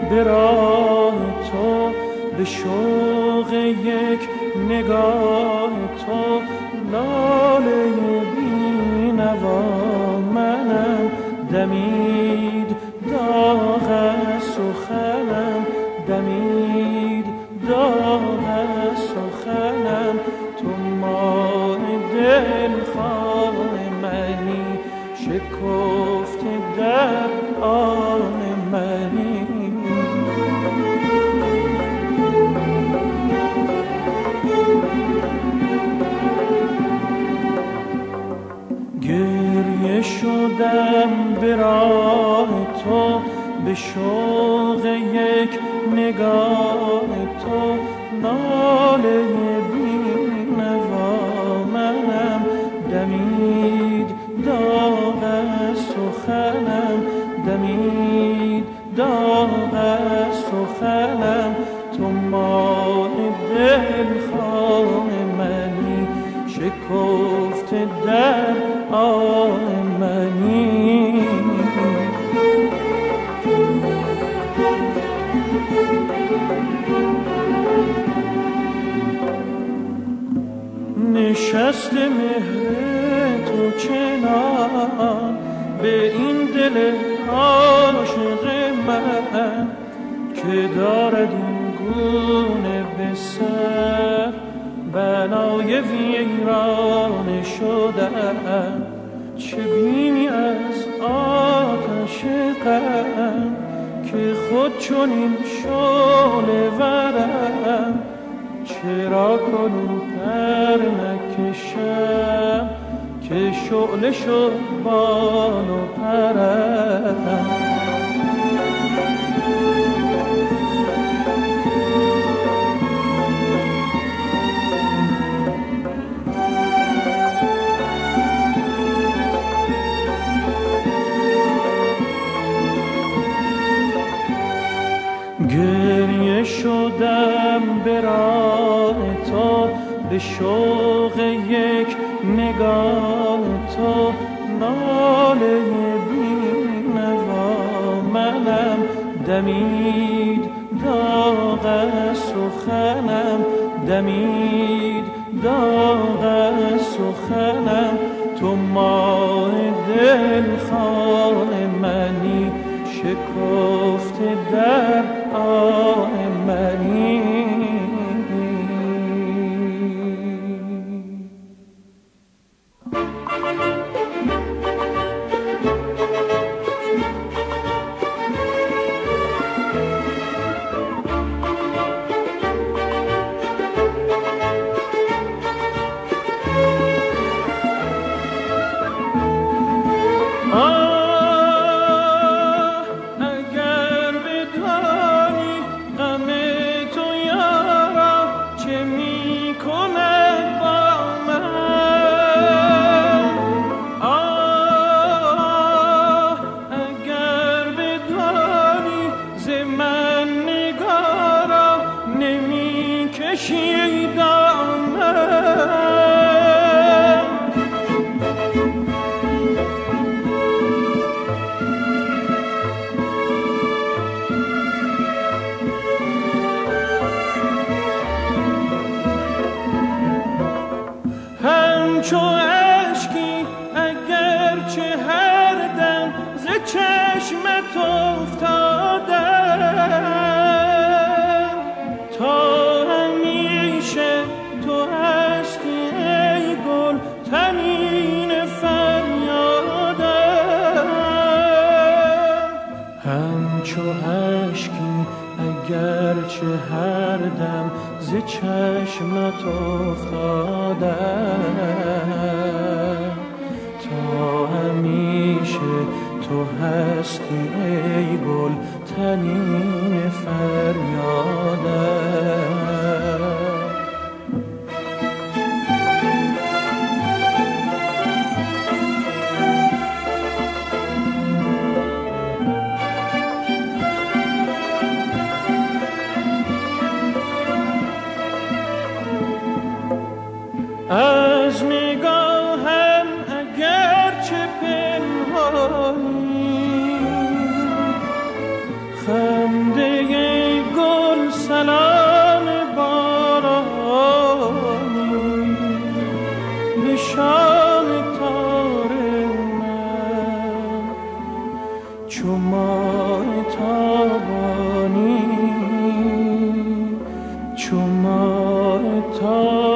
به راه تو، به شوق یک نگاه تو. لاله بی‌نوا منم، دمید داغ از سخنم، دمید داغ از سخنم. تو ماه دلخواه منی، شکفته در آه منی. گریه شدم به راه تو، به شوق یک نگاه تو. ناله بی‌نوا منم، دمید داغ از سخنم، دمید داغ از سخنم. تو ماه دلخواه منی، شکفته در آه منی. نشست مهر تو چنان به این دل عاشق من، که دارد این گونه به سر بنای ویرانه شدن. چه بینی از آتش غم، که خود چنین شعله ورم. چرا کنون پر نکشم، که شعله شد بال و پرم. گریه شدم به راه تو، به شوق یک نگاه تو. ناله بی‌نوا منم، دمید داغ از سخنم، دمید داغ از سخنم. تو ماه دلخواه منی، شکفته در آه منی. همچو اشکی اگرچه هر دم ز چشمت افتادم، تا همیشه تو هستی ای گل تنین فریادم. همچو اشکی اگرچه هر دم ز چشمت افتادم، تا همیشه تو هستی ای گل تنین فریادم. از نگاهم اگرچه پنهانی، خنده چشام تار من چو ماه تابانی چو ماه تابانی